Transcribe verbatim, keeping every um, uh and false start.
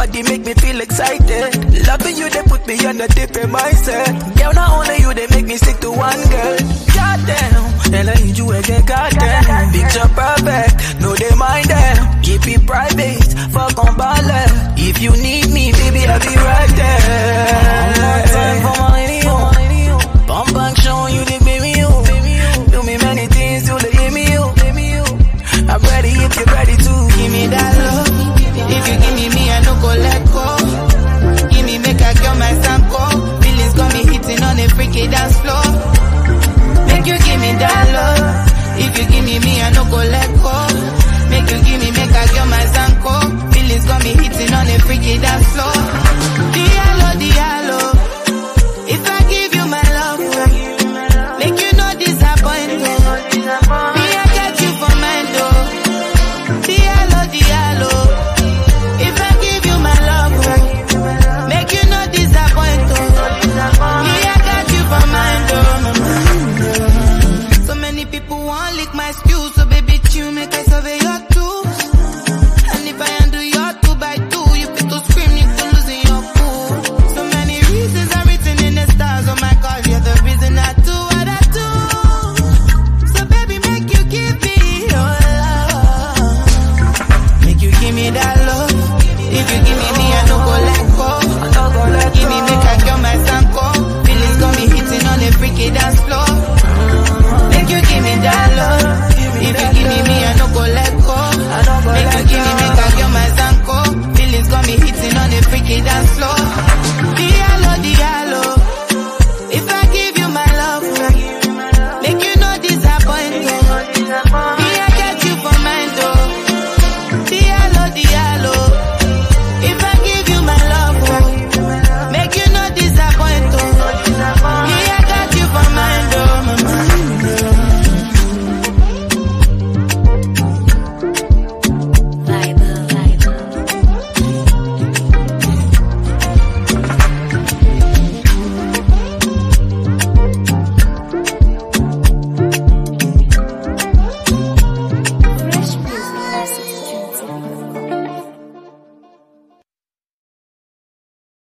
body make me feel excited. Loving you, they put me on a different mindset. Girl, not only you, they make me stick to one girl. Goddamn, and I need you again, goddamn. Picture perfect, no they mind them. Keep it private, fuck on baller. If you need